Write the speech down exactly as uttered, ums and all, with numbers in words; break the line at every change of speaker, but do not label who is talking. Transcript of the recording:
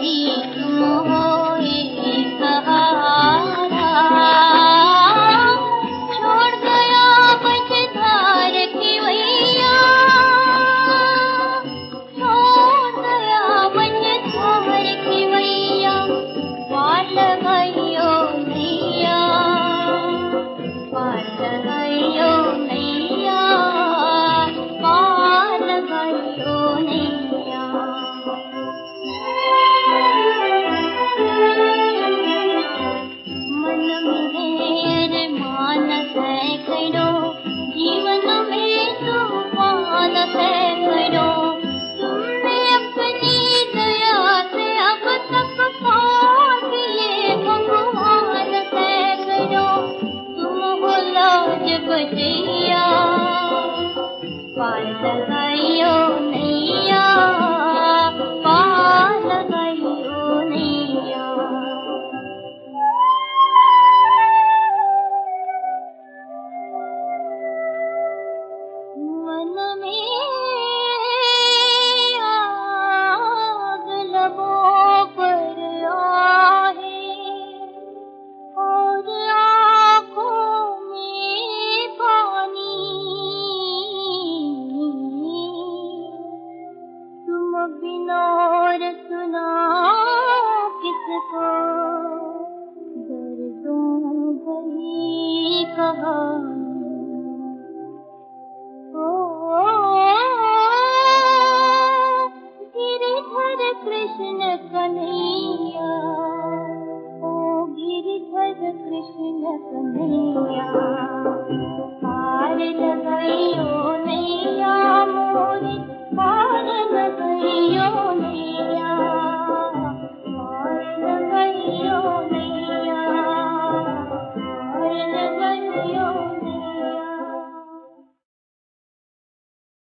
भी तुम हो एक सहारा। छोड़ गया मझधार की वैया, छोड़ गया मझधार की वैया, पार लगाइयो नैया, पार लगाइयो नैया, पार लगाइयो नैया। मन में अरमान सैकड़ों, जीवन में तूफान सैकड़ों, तुमने अपनी दया से अब तक पार किए भगवान सैकड़ों। तुम हो लाज बचैया, पार लगाइयो नैया, पार लगाइयो नैया। मन में आग लबों पर आहे, और आँखों में पानी। तुम बिना और सुना किसको, दर्दों भरी कहानी। गिरिधर कृष्ण कन्हैया, ओ गिरिधर कृष्ण कन्हैया, पार लगाइयो नैया मोरी, पार लगाइयो